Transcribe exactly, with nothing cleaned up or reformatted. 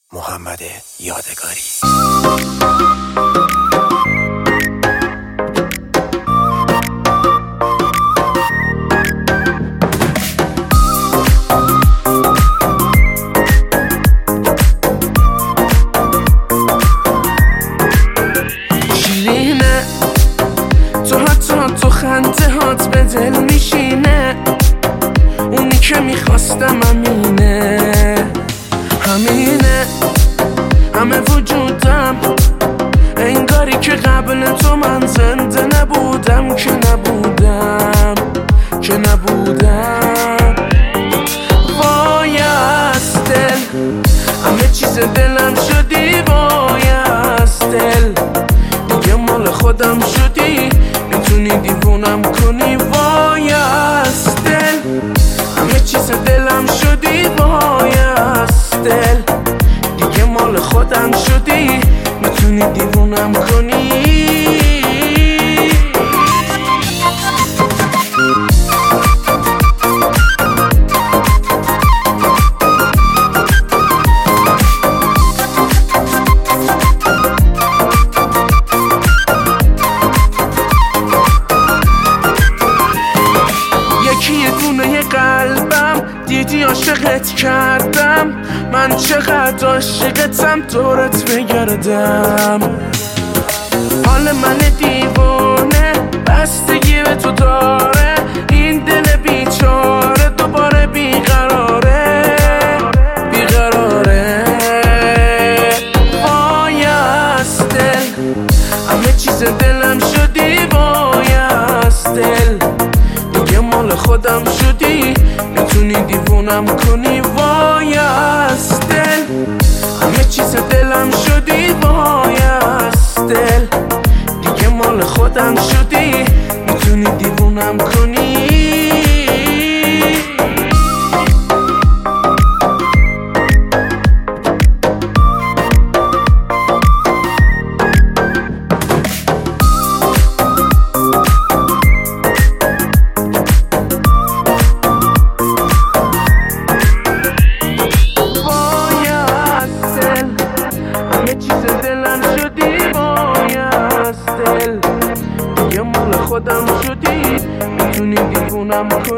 محمد یادگاری. شیرینه تو حتی تو خنده هات به دل میشینه، اونی که میخواستم همینه همینه همه وجودم، انگاری که قبل تو من زنده نبودم که نبودم که نبودم. وای از دل همه چیز دلم شدی، وای از دل دیگه مال خودم شدی، میتونی دیوونم کنی. وای از دل همه چیز دلم شدی، وای از دل دیگه مال خودم شدی، میتونی دیوونم کنی. یه دونه قلبم دیدی عاشقت کردم، من چقدر عاشقتم دورت بگردم. حال من دیوونه بستگی به تو داره، این دل بیچاره دوباره بیقراره بیقراره. وای از دل همه چیز دلم شدی، وای از دل دیگه مال خودم شدی، میتونی دیوونم کنی. وای از دل همه چیز دلم شدی، وای از دل دیگه مال خودم شدی، میتونی دیوونم کنی. خودم شدی، میتونی دیوونم کنی.